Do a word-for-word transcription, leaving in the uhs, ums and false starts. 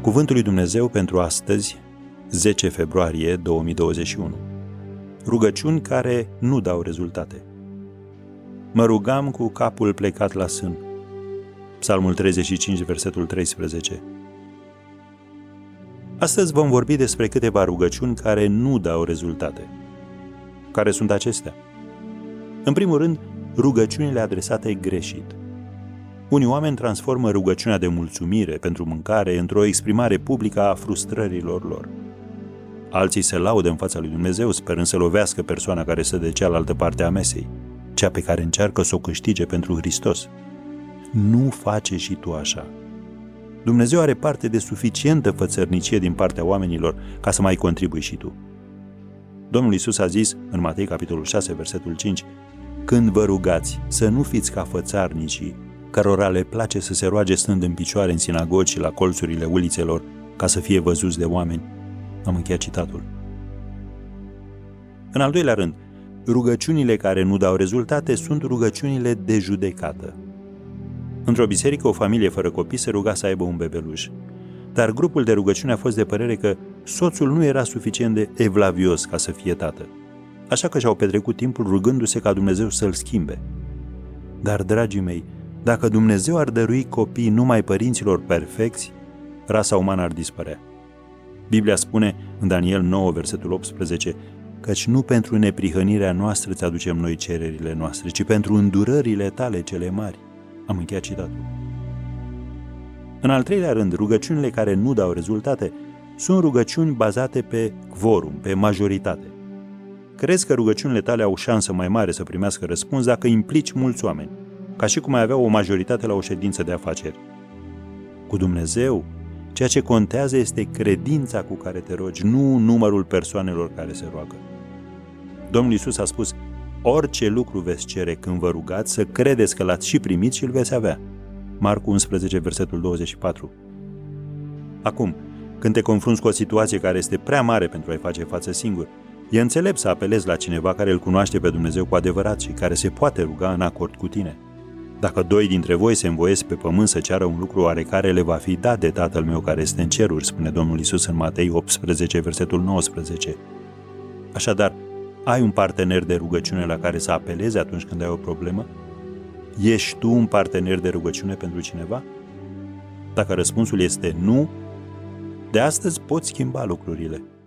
Cuvântul lui Dumnezeu pentru astăzi, zece februarie două mii douăzeci și unu. Rugăciuni care nu dau rezultate. Mă rugam cu capul plecat la sân. Psalmul treizeci și cinci, versetul treisprezece. Astăzi vom vorbi despre câteva rugăciuni care nu dau rezultate. Care sunt acestea? În primul rând, rugăciunile adresate greșit. Unii oameni transformă rugăciunea de mulțumire pentru mâncare într-o exprimare publică a frustrărilor lor. Alții se laudă în fața lui Dumnezeu, sperând să lovească persoana care stă de cealaltă parte a mesei, cea pe care încearcă să o câștige pentru Hristos. Nu face și tu așa. Dumnezeu are parte de suficientă fățărnicie din partea oamenilor ca să mai contribui și tu. Domnul Iisus a zis în Matei, capitolul șase, versetul cinci, când vă rugați, să nu fiți ca fățarnicii, cărora le place să se roage stând în picioare în sinagogi și la colțurile ulițelor, ca să fie văzuți de oameni. Am încheiat citatul. În al doilea rând, rugăciunile care nu dau rezultate sunt rugăciunile de judecată. Într-o biserică, o familie fără copii se ruga să aibă un bebeluș, dar grupul de rugăciune a fost de părere că soțul nu era suficient de evlavios ca să fie tată, așa că și-au petrecut timpul rugându-se ca Dumnezeu să-l schimbe. Dar, dragii mei, dacă Dumnezeu ar dărui copii numai părinților perfecți, rasa umană ar dispărea. Biblia spune în Daniel nouă, versetul optsprezece, căci nu pentru neprihănirea noastră îți aducem noi cererile noastre, ci pentru îndurările tale cele mari. Am încheiat citatul. În al treilea rând, rugăciunile care nu dau rezultate sunt rugăciuni bazate pe quorum, pe majoritate. Crezi că rugăciunile tale au șansă mai mare să primească răspuns dacă implici mulți oameni, ca și cum ai avea o majoritate la o ședință de afaceri. Cu Dumnezeu, ceea ce contează este credința cu care te rogi, nu numărul persoanelor care se roagă. Domnul Iisus a spus, orice lucru veți cere când vă rugați, să credeți că l-ați și primit și îl veți avea. Marcu unsprezece, versetul douăzeci și patru. Acum, când te confrunți cu o situație care este prea mare pentru a-i face față singur, e înțelept să apelezi la cineva care îl cunoaște pe Dumnezeu cu adevărat și care se poate ruga în acord cu tine. Dacă doi dintre voi se învoiesc pe pământ să ceară un lucru oarecare, le va fi dat de Tatăl meu care este în ceruri, spune Domnul Iisus în Matei optsprezece, versetul nouăsprezece. Așadar, ai un partener de rugăciune la care să apelezi atunci când ai o problemă? Ești tu un partener de rugăciune pentru cineva? Dacă răspunsul este nu, de astăzi poți schimba lucrurile.